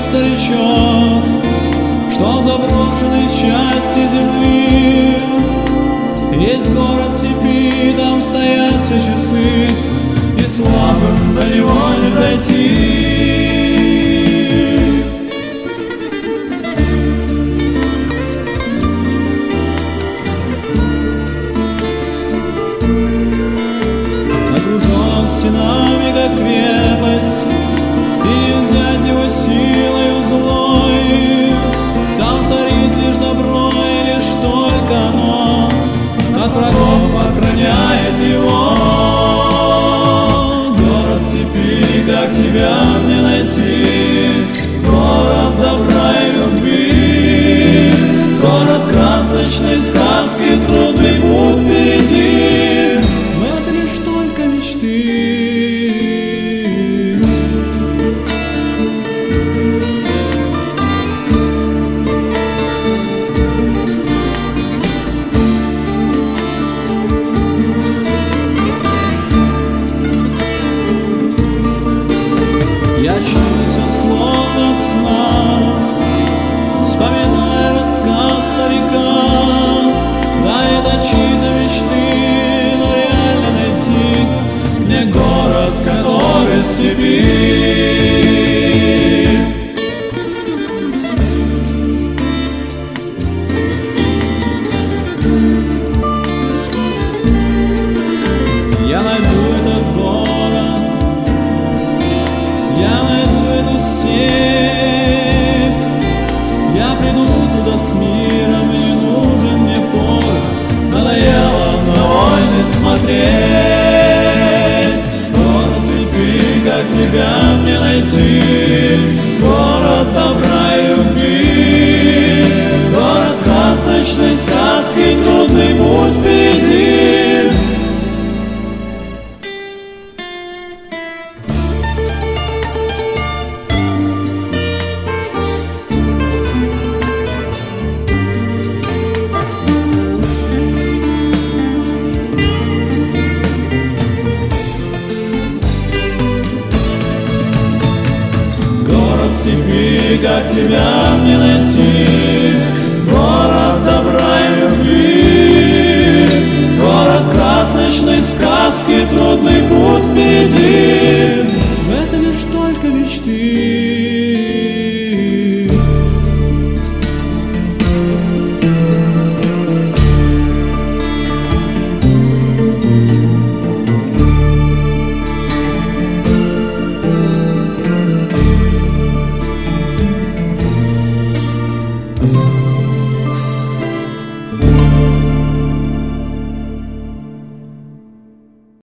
старичок, что в заброшенной части земли есть город степи, там стоят все часы, и слабым до него не дойти. Окружен стенами, как крепость, и не взять его силою злой. Там царит лишь добро, и лишь только оно от врагов охраняет его. Город степи, как тебя мне найти? Город добра и любви, город красочной сказки, трудный путь впереди. Но это лишь только мечты. Я чудился словно от сна, вспоминая рассказ старика. Да, это чьи-то мечты, но реально найти мне город, который в степи. Я найду этот город, я найду эту степь, я приду туда с миром, и не нужен мне порох, надоело на войны смотреть. Город степи, как тебя мне найти? Город добра и любви, город красочной сказки, трудный путь впереди. Как тебя мне найти? Город добра и любви, город красочной сказки, трудный путь впереди. Это лишь только мечты. Thank